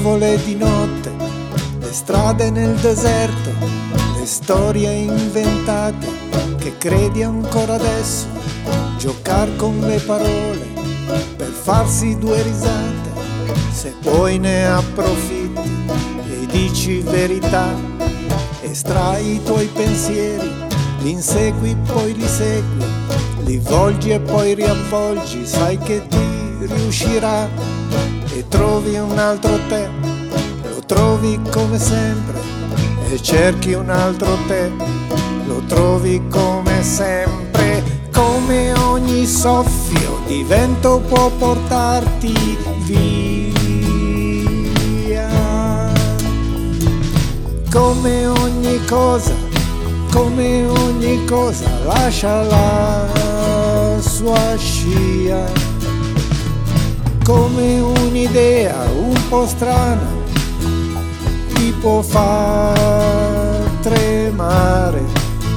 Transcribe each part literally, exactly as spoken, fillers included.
nuvole di notte, le strade nel deserto, le storie inventate che credi ancora adesso, giocar con le parole per farsi due risate. Se poi ne approfitti e dici verità, estrai i tuoi pensieri, li insegui poi li segui, li volgi e poi riavvolgi, sai che ti riuscirà e trovi un altro te, lo trovi come sempre e cerchi un altro te, lo trovi come sempre. Come ogni soffio di vento può portarti via, come ogni cosa, come ogni cosa lascia la sua scia, come un'idea un po' strana ti può far tremare.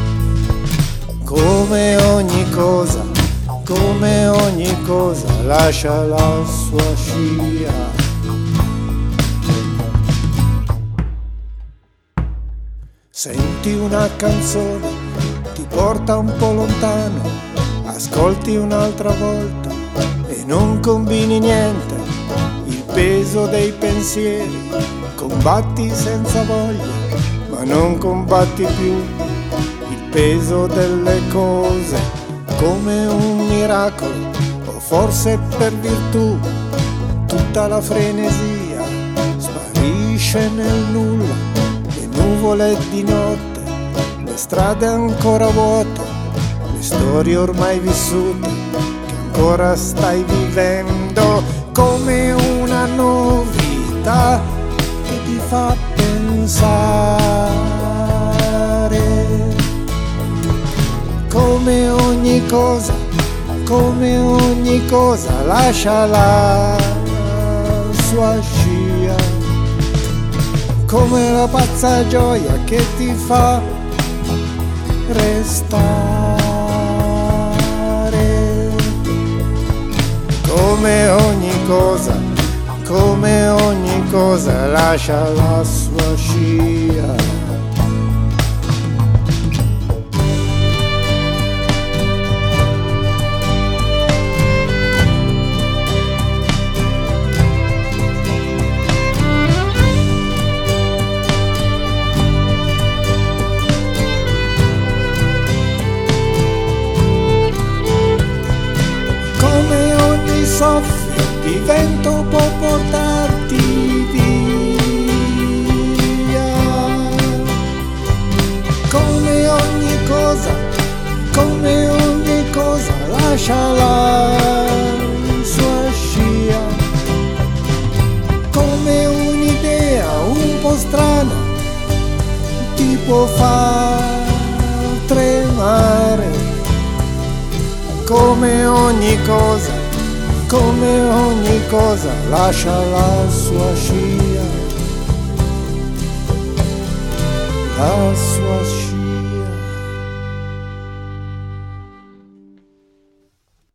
Come ogni cosa, come ogni cosa lascia la sua scia. Senti una canzone, ti porta un po' lontano, ascolti un'altra volta e non combini niente, il peso dei pensieri, combatti senza voglia, ma non combatti più il peso delle cose, come un miracolo o forse per virtù, tutta la frenesia sparisce nel nulla, le nuvole di notte, le strade ancora vuote, le storie ormai vissute che ancora stai vivendo, come una novità che ti fa pensare. Come ogni cosa, come ogni cosa lascia la sua scia, come la pazza gioia che ti fa restare. Come ogni cosa, come ogni cosa lascia la sua scia. Soffio di vento può portarti via, come ogni cosa, come ogni cosa lascia la sua scia, come un'idea un po' strana ti può far tremare, come ogni cosa, come ogni cosa lascia la sua scia, la sua scia.